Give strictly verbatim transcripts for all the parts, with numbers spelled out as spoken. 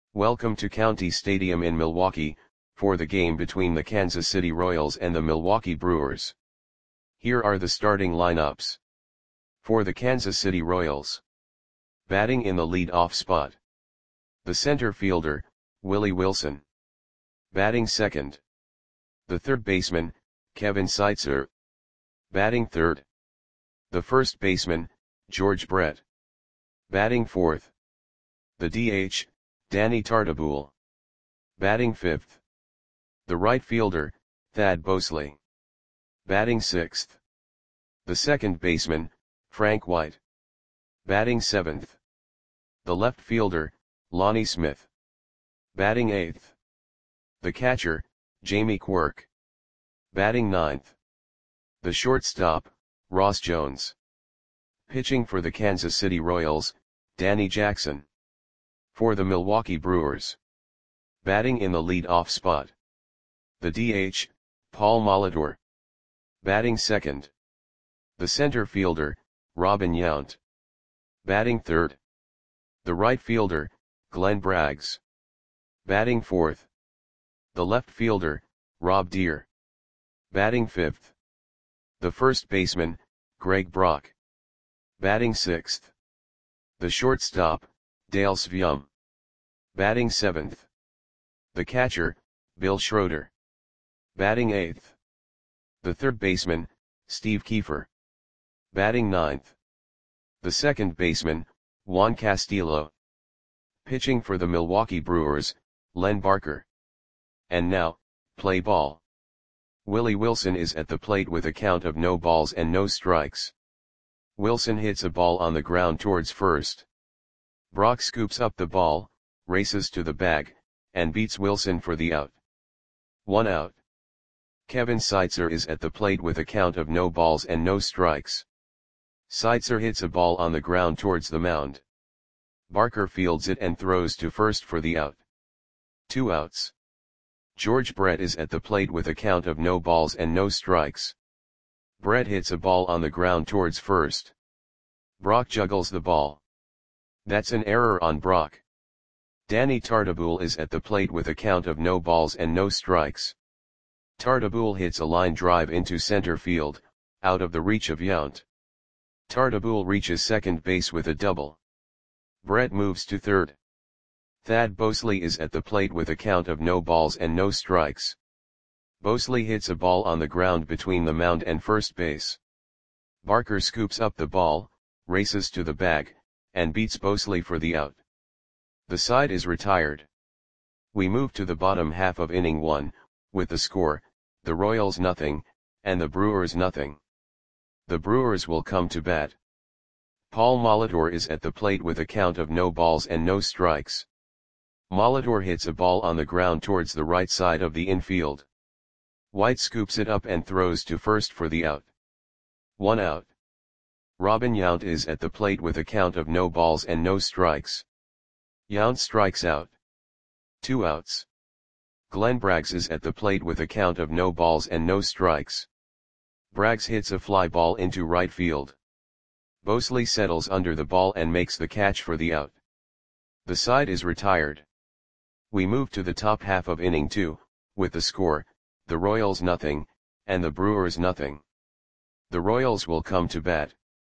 Welcome to County Stadium in Milwaukee, for the game between the Kansas City Royals and the Milwaukee Brewers. Here are the starting lineups. For the Kansas City Royals. Batting in the lead-off spot. The center fielder, Willie Wilson. Batting second. The third baseman, Kevin Seitzer. Batting third. The first baseman, George Brett. Batting fourth. The D H, Danny Tartabull. Batting fifth. The right fielder, Thad Bosley. Batting sixth. The second baseman, Frank White. Batting seventh. The left fielder, Lonnie Smith. Batting eighth. The catcher, Jamie Quirk. Batting ninth. The shortstop, Ross Jones. Pitching for the Kansas City Royals, Danny Jackson. For the Milwaukee Brewers. Batting in the lead-off spot. The D H, Paul Molitor. Batting second. The center fielder, Robin Yount. Batting third. The right fielder, Glenn Braggs. Batting fourth. The left fielder, Rob Deere. Batting fifth. The first baseman, Greg Brock. Batting sixth. The shortstop, Dale Svjum. Batting seventh. The catcher, Bill Schroeder. Batting eighth. The third baseman, Steve Kiefer. Batting ninth. The second baseman, Juan Castillo. Pitching for the Milwaukee Brewers, Len Barker. And now, play ball. Willie Wilson is at the plate with a count of no balls and no strikes. Wilson hits a ball on the ground towards first. Brock scoops up the ball, races to the bag, and beats Wilson for the out. One out. Kevin Seitzer is at the plate with a count of no balls and no strikes. Seitzer hits a ball on the ground towards the mound. Barker fields it and throws to first for the out. Two outs. George Brett is at the plate with a count of no balls and no strikes. Brett hits a ball on the ground towards first. Brock juggles the ball. That's an error on Brock. Danny Tartabull is at the plate with a count of no balls and no strikes. Tartabull hits a line drive into center field, out of the reach of Yount. Tartabull reaches second base with a double. Brett moves to third. Thad Bosley is at the plate with a count of no balls and no strikes. Bosley hits a ball on the ground between the mound and first base. Barker scoops up the ball, races to the bag, and beats Bosley for the out. The side is retired. We move to the bottom half of inning one, with the score, the Royals nothing, and the Brewers nothing. The Brewers will come to bat. Paul Molitor is at the plate with a count of no balls and no strikes. Molitor hits a ball on the ground towards the right side of the infield. White scoops it up and throws to first for the out. One out. Robin Yount is at the plate with a count of no balls and no strikes. Yount strikes out. Two outs. Glenn Braggs is at the plate with a count of no balls and no strikes. Braggs hits a fly ball into right field. Bosley settles under the ball and makes the catch for the out. The side is retired. We move to the top half of inning two, with the score, the Royals nothing, and the Brewers nothing. The Royals will come to bat.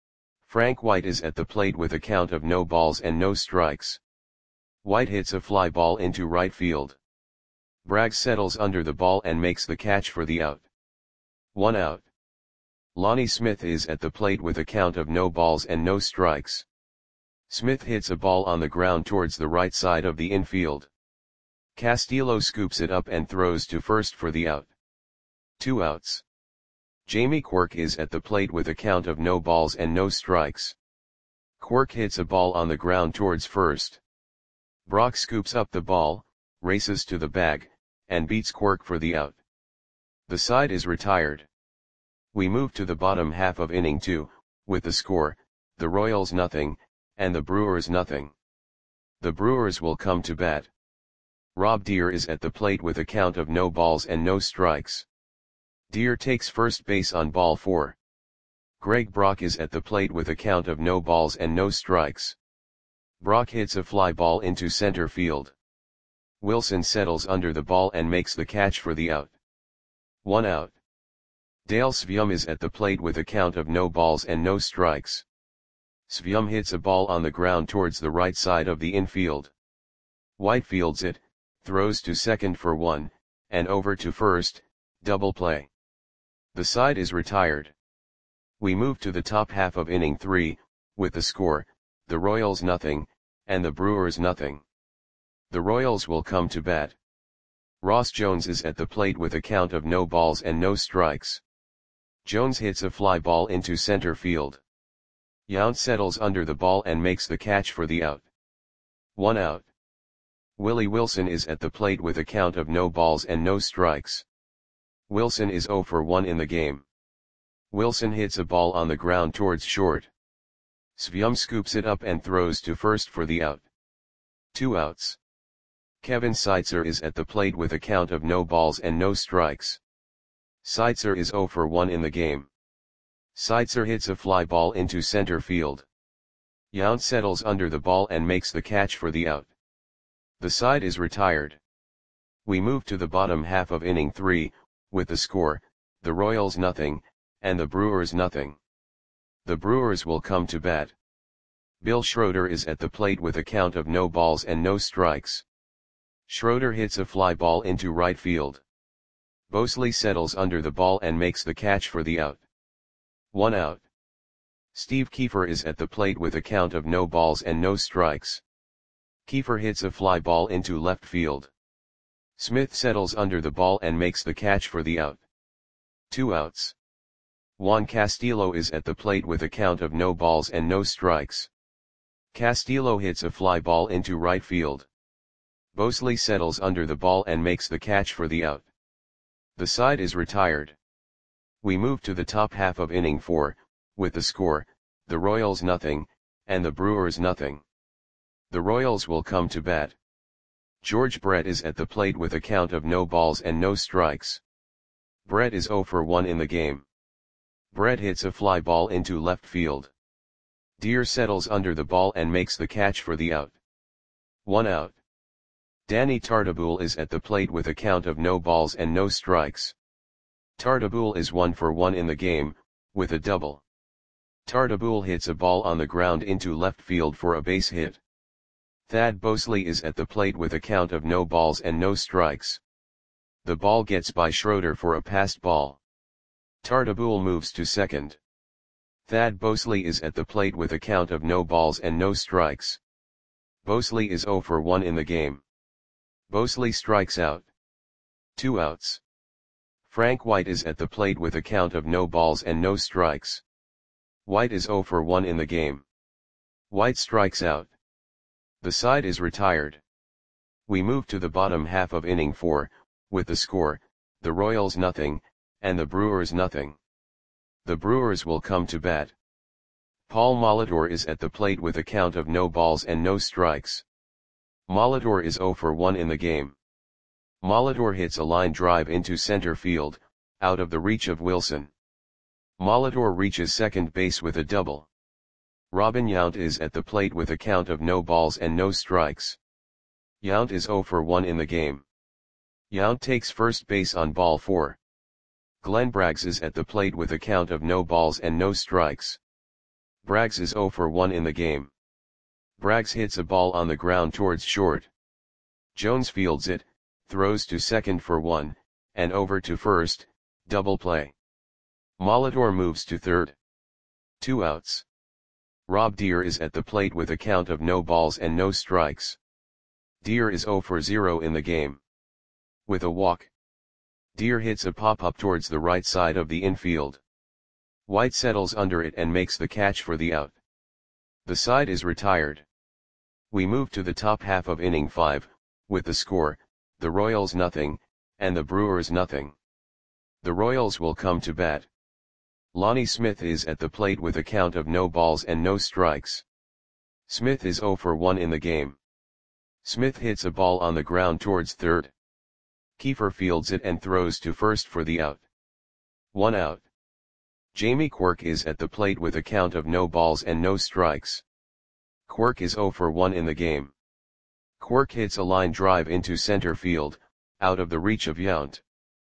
Frank White is at the plate with a count of no balls and no strikes. White hits a fly ball into right field. Braggs settles under the ball and makes the catch for the out. One out. Lonnie Smith is at the plate with a count of no balls and no strikes. Smith hits a ball on the ground towards the right side of the infield. Castillo scoops it up and throws to first for the out. Two outs. Jamie Quirk is at the plate with a count of no balls and no strikes. Quirk hits a ball on the ground towards first. Brock scoops up the ball, races to the bag, and beats Quirk for the out. The side is retired. We move to the bottom half of inning two, with the score, the Royals nothing, and the Brewers nothing. The Brewers will come to bat. Rob Deere is at the plate with a count of no balls and no strikes. Deere takes first base on ball four. Greg Brock is at the plate with a count of no balls and no strikes. Brock hits a fly ball into center field. Wilson settles under the ball and makes the catch for the out. One out. Dale Svium is at the plate with a count of no balls and no strikes. Svium hits a ball on the ground towards the right side of the infield. White fields it, throws to second for one, and over to first, double play. The side is retired. We move to the top half of inning three, with the score, the Royals nothing, and the Brewers nothing. The Royals will come to bat. Ross Jones is at the plate with a count of no balls and no strikes. Jones hits a fly ball into center field. Yount settles under the ball and makes the catch for the out. One out. Willie Wilson is at the plate with a count of no balls and no strikes. Wilson is zero for one in the game. Wilson hits a ball on the ground towards short. Svium scoops it up and throws to first for the out. Two outs. Kevin Seitzer is at the plate with a count of no balls and no strikes. Seitzer is zero for one in the game. Seitzer hits a fly ball into center field. Yount settles under the ball and makes the catch for the out. The side is retired. We move to the bottom half of inning three, with the score, the Royals nothing, and the Brewers nothing. The Brewers will come to bat. Bill Schroeder is at the plate with a count of no balls and no strikes. Schroeder hits a fly ball into right field. Bosley settles under the ball and makes the catch for the out. One out. Steve Kiefer is at the plate with a count of no balls and no strikes. Kiefer hits a fly ball into left field. Smith settles under the ball and makes the catch for the out. Two outs. Juan Castillo is at the plate with a count of no balls and no strikes. Castillo hits a fly ball into right field. Bosley settles under the ball and makes the catch for the out. The side is retired. We move to the top half of inning four, with the score, the Royals nothing, and the Brewers nothing. The Royals will come to bat. George Brett is at the plate with a count of no balls and no strikes. Brett is zero for one in the game. Brett hits a fly ball into left field. Deer settles under the ball and makes the catch for the out. One out. Danny Tartabull is at the plate with a count of no balls and no strikes. Tartabull is one for one in the game, with a double. Tartabull hits a ball on the ground into left field for a base hit. Thad Bosley is at the plate with a count of no balls and no strikes. The ball gets by Schroeder for a passed ball. Tartabull moves to second. Thad Bosley is at the plate with a count of no balls and no strikes. Bosley is zero for one in the game. Bosley strikes out. Two outs. Frank White is at the plate with a count of no balls and no strikes. White is zero for one in the game. White strikes out. The side is retired. We move to the bottom half of inning four, with the score, the Royals nothing, and the Brewers nothing. The Brewers will come to bat. Paul Molitor is at the plate with a count of no balls and no strikes. Molitor is zero for one in the game. Molitor hits a line drive into center field, out of the reach of Wilson. Molitor reaches second base with a double. Robin Yount is at the plate with a count of no balls and no strikes. Yount is zero for one in the game. Yount takes first base on ball four. Glenn Braggs is at the plate with a count of no balls and no strikes. Braggs is zero for one in the game. Braggs hits a ball on the ground towards short. Jones fields it, throws to second for one, and over to first, double play. Molitor moves to third. Two outs. Rob Deer is at the plate with a count of no balls and no strikes. Deer is zero for zero in the game. With a walk. Deer hits a pop-up towards the right side of the infield. White settles under it and makes the catch for the out. The side is retired. We move to the top half of inning five, with the score, the Royals nothing, and the Brewers nothing. The Royals will come to bat. Lonnie Smith is at the plate with a count of no balls and no strikes. Smith is zero for one in the game. Smith hits a ball on the ground towards third. Kiefer fields it and throws to first for the out. One out. Jamie Quirk is at the plate with a count of no balls and no strikes. Quirk is zero for one in the game. Quirk hits a line drive into center field, out of the reach of Yount.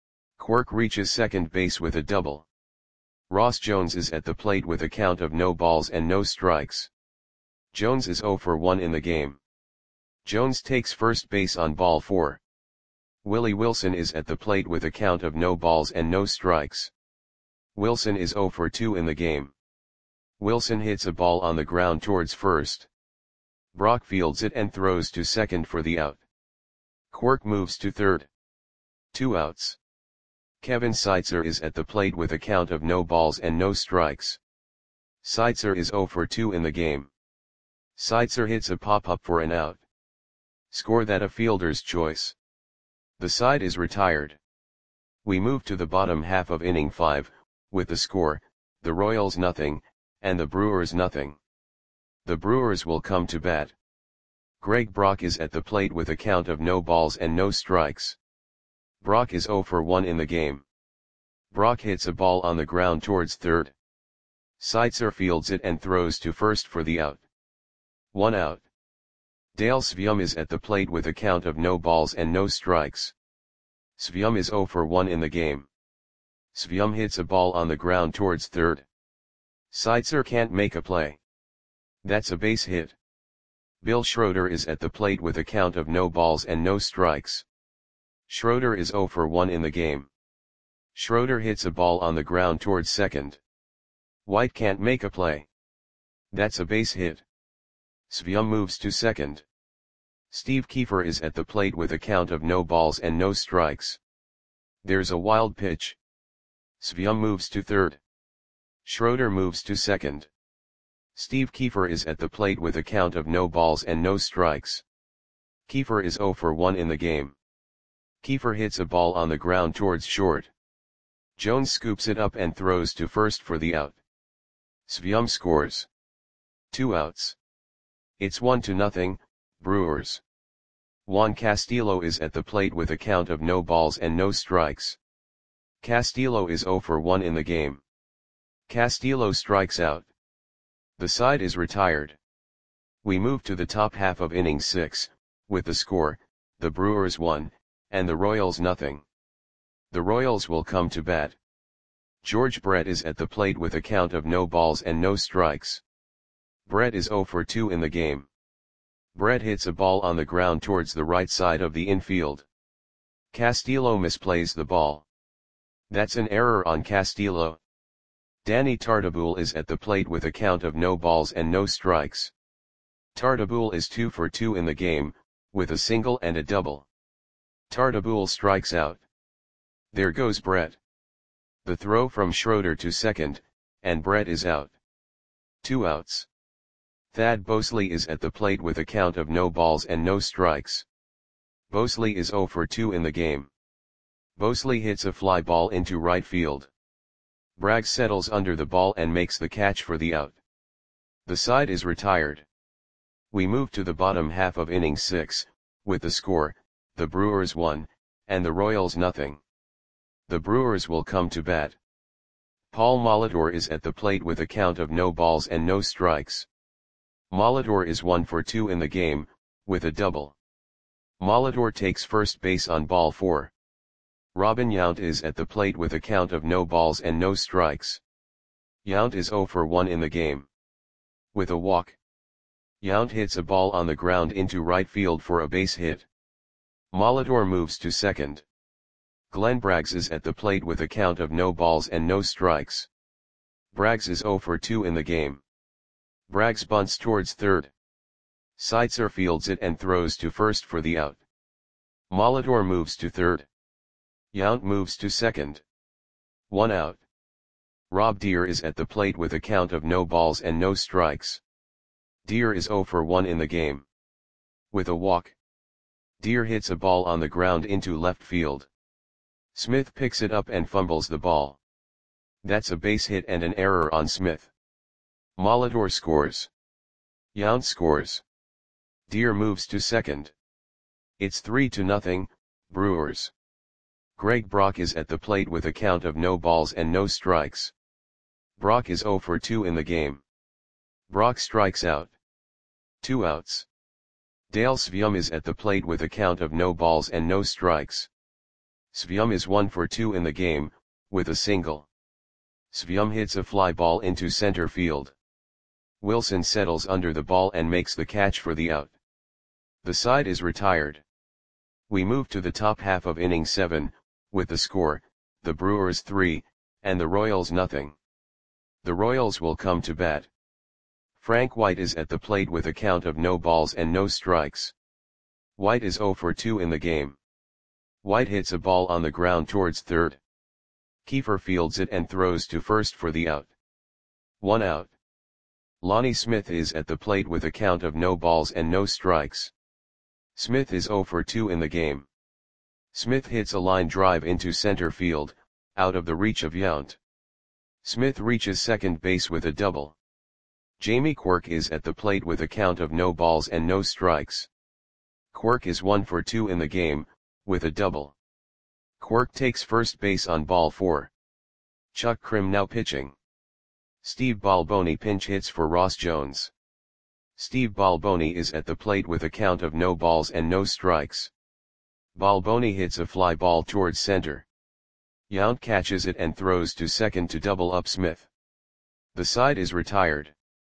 Quirk reaches second base with a double. Ross Jones is at the plate with a count of no balls and no strikes. Jones is oh for one in the game. Jones takes first base on ball four. Willie Wilson is at the plate with a count of no balls and no strikes. Wilson is oh for two in the game. Wilson hits a ball on the ground towards first. Brock fields it and throws to second for the out. Quirk moves to third. Two outs. Kevin Seitzer is at the plate with a count of no balls and no strikes. Seitzer is oh for two in the game. Seitzer hits a pop-up for an out. Score that a fielder's choice. The side is retired. We move to the bottom half of inning five, with the score, the Royals nothing, and the Brewers nothing. The Brewers will come to bat. Greg Brock is at the plate with a count of no balls and no strikes. Brock is oh for one in the game. Brock hits a ball on the ground towards third. Seitzer fields it and throws to first for the out. One out. Dale Sveum is at the plate with a count of no balls and no strikes. Sveum is oh for one in the game. Sveum hits a ball on the ground towards third. Seitzer can't make a play. That's a base hit. Bill Schroeder is at the plate with a count of no balls and no strikes. Schroeder is oh for one in the game. Schroeder hits a ball on the ground towards second. White can't make a play. That's a base hit. Sveum moves to second. Steve Kiefer is at the plate with a count of no balls and no strikes. There's a wild pitch. Sveum moves to third. Schroeder moves to second. Steve Kiefer is at the plate with a count of no balls and no strikes. Kiefer is oh for one in the game. Kiefer hits a ball on the ground towards short. Jones scoops it up and throws to first for the out. Sveum scores. Two outs. It's one to nothing, Brewers. Juan Castillo is at the plate with a count of no balls and no strikes. Castillo is oh for one in the game. Castillo strikes out. The side is retired. We move to the top half of inning six, with the score, the Brewers one, and the Royals nothing. The Royals will come to bat. George Brett is at the plate with a count of no balls and no strikes. Brett is oh for two in the game. Brett hits a ball on the ground towards the right side of the infield. Castillo misplays the ball. That's an error on Castillo. Danny Tartabull is at the plate with a count of no balls and no strikes. Tartabull is two for two in the game, with a single and a double. Tartabull strikes out. There goes Brett. The throw from Schroeder to second, and Brett is out. Two outs. Thad Bosley is at the plate with a count of no balls and no strikes. Bosley is oh for two in the game. Bosley hits a fly ball into right field. Bragg settles under the ball and makes the catch for the out. The side is retired. We move to the bottom half of inning six, with the score, the Brewers one, and the Royals nothing. The Brewers will come to bat. Paul Molitor is at the plate with a count of no balls and no strikes. Molitor is one for two in the game, with a double. Molitor takes first base on ball four. Robin Yount is at the plate with a count of no balls and no strikes. Yount is oh for one in the game. With a walk. Yount hits a ball on the ground into right field for a base hit. Molitor moves to second. Glenn Braggs is at the plate with a count of no balls and no strikes. Braggs is oh for two in the game. Braggs bunts towards third. Seitzer fields it and throws to first for the out. Molitor moves to third. Yount moves to second. One out. Rob Deere is at the plate with a count of no balls and no strikes. Deere is oh for one in the game. With a walk. Deere hits a ball on the ground into left field. Smith picks it up and fumbles the ball. That's a base hit and an error on Smith. Molitor scores. Yount scores. Deere moves to second. It's three to nothing, Brewers. Greg Brock is at the plate with a count of no balls and no strikes. Brock is oh for two in the game. Brock strikes out. Two outs. Dale Svium is at the plate with a count of no balls and no strikes. Svium is one for two in the game, with a single. Svium hits a fly ball into center field. Wilson settles under the ball and makes the catch for the out. The side is retired. We move to the top half of inning seven, with the score, the Brewers three, and the Royals nothing. The Royals will come to bat. Frank White is at the plate with a count of no balls and no strikes. White is zero for two in the game. White hits a ball on the ground towards third. Kiefer fields it and throws to first for the out. One out. Lonnie Smith is at the plate with a count of no balls and no strikes. Smith is zero for two in the game. Smith hits a line drive into center field, out of the reach of Yount. Smith reaches second base with a double. Jamie Quirk is at the plate with a count of no balls and no strikes. Quirk is one for two in the game, with a double. Quirk takes first base on ball four. Chuck Krim now pitching. Steve Balboni pinch hits for Ross Jones. Steve Balboni is at the plate with a count of no balls and no strikes. Balboni hits a fly ball towards center. Yount catches it and throws to second to double up Smith. The side is retired.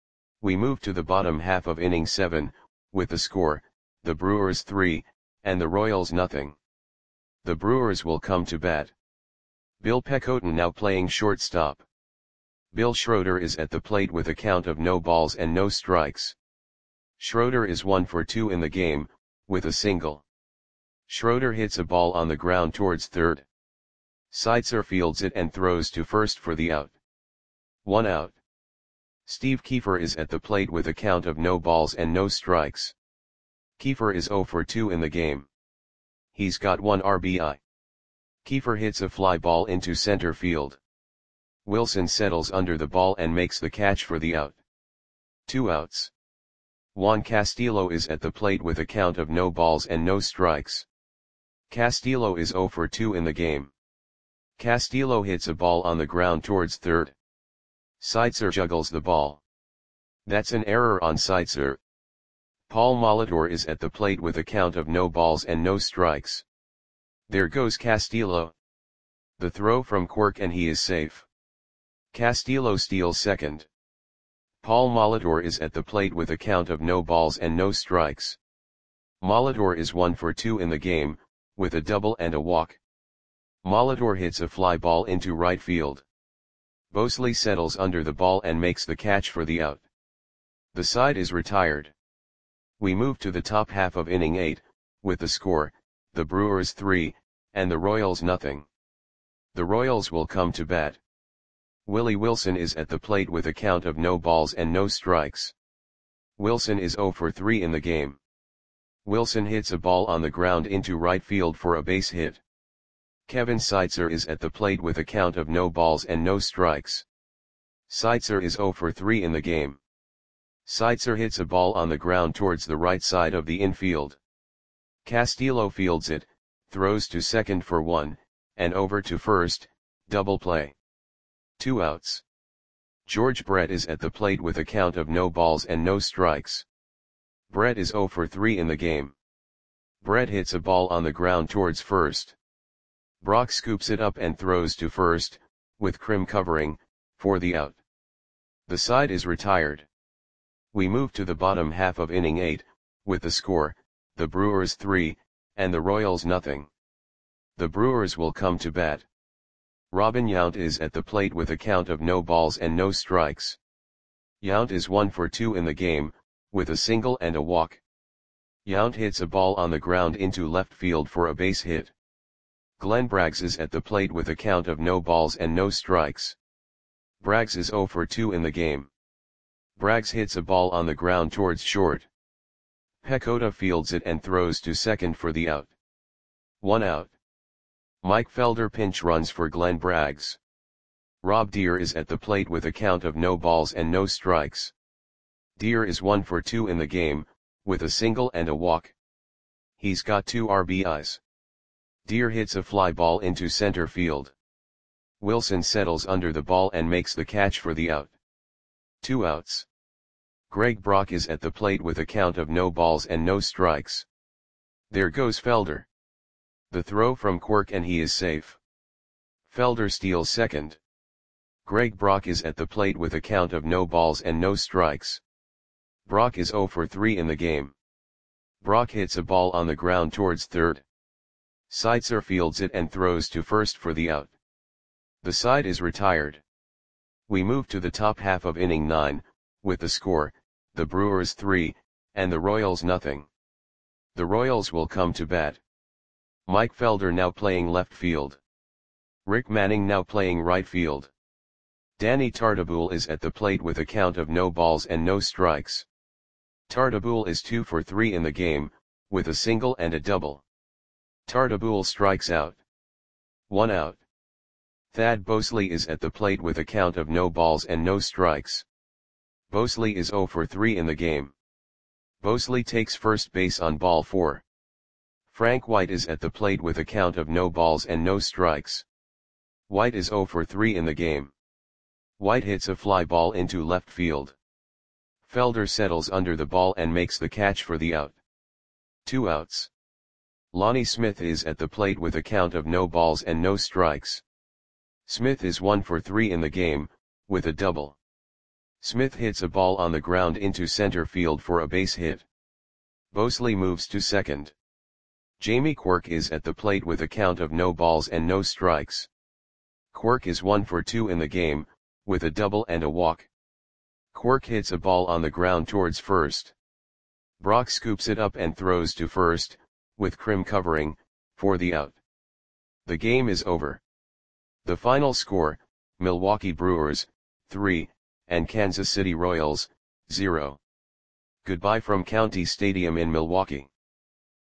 We move to the bottom half of inning seven, with the score, the Brewers three, and the Royals nothing. The Brewers will come to bat. Bill Pecoten now playing shortstop. Bill Schroeder is at the plate with a count of no balls and no strikes. Schroeder is one for two in the game, with a single. Schroeder hits a ball on the ground towards third. Seitzer fields it and throws to first for the out. One out. Steve Kiefer is at the plate with a count of no balls and no strikes. Kiefer is zero for two in the game. He's got one R B I. Kiefer hits a fly ball into center field. Wilson settles under the ball and makes the catch for the out. Two outs. Juan Castillo is at the plate with a count of no balls and no strikes. Castillo is zero for two in the game. Castillo hits a ball on the ground towards third. Seitzer juggles the ball. That's an error on Seitzer. Paul Molitor is at the plate with a count of no balls and no strikes. There goes Castillo. The throw from Quirk and he is safe. Castillo steals second. Paul Molitor is at the plate with a count of no balls and no strikes. Molitor is one for two in the game, with a double and a walk. Molitor hits a fly ball into right field. Bosley settles under the ball and makes the catch for the out. The side is retired. We move to the top half of inning eight, with the score, the Brewers three, and the Royals nothing. The Royals will come to bat. Willie Wilson is at the plate with a count of no balls and no strikes. Wilson is zero for three in the game. Wilson hits a ball on the ground into right field for a base hit. Kevin Seitzer is at the plate with a count of no balls and no strikes. Seitzer is zero for three in the game. Seitzer hits a ball on the ground towards the right side of the infield. Castillo fields it, throws to second for one, and over to first, double play. Two outs. George Brett is at the plate with a count of no balls and no strikes. Brett is zero for three in the game. Brett hits a ball on the ground towards first. Brock scoops it up and throws to first, with Krim covering, for the out. The side is retired. We move to the bottom half of inning eight, with the score, the Brewers three, and the Royals nothing. The Brewers will come to bat. Robin Yount is at the plate with a count of no balls and no strikes. Yount is one for two in the game, with a single and a walk. Yount hits a ball on the ground into left field for a base hit. Glenn Braggs is at the plate with a count of no balls and no strikes. Braggs is zero for two in the game. Braggs hits a ball on the ground towards short. Pecota fields it and throws to second for the out. One out. Mike Felder pinch runs for Glenn Braggs. Rob Deere is at the plate with a count of no balls and no strikes. Deere is one for two in the game, with a single and a walk. He's got two R B Is. Deere hits a fly ball into center field. Wilson settles under the ball and makes the catch for the out. Two outs. Greg Brock is at the plate with a count of no balls and no strikes. There goes Felder. The throw from Quirk and he is safe. Felder steals second. Greg Brock is at the plate with a count of no balls and no strikes. Brock is zero for three in the game. Brock hits a ball on the ground towards third. Seitzer fields it and throws to first for the out. The side is retired. We move to the top half of inning nine, with the score, the Brewers three, and the Royals nothing. The Royals will come to bat. Mike Felder now playing left field. Rick Manning now playing right field. Danny Tartabull is at the plate with a count of no balls and no strikes. Tartabull is two for three in the game, with a single and a double. Tartabull strikes out. One out. Thad Bosley is at the plate with a count of no balls and no strikes. Bosley is zero for three in the game. Bosley takes first base on ball four. Frank White is at the plate with a count of no balls and no strikes. White is zero for three in the game. White hits a fly ball into left field. Felder settles under the ball and makes the catch for the out. Two outs. Lonnie Smith is at the plate with a count of no balls and no strikes. Smith is one for three in the game, with a double. Smith hits a ball on the ground into center field for a base hit. Bosley moves to second. Jamie Quirk is at the plate with a count of no balls and no strikes. Quirk is one for two in the game, with a double and a walk. Quirk hits a ball on the ground towards first. Brock scoops it up and throws to first, with Krim covering, for the out. The game is over. The final score, Milwaukee Brewers, three, and Kansas City Royals, zero. Goodbye from County Stadium in Milwaukee.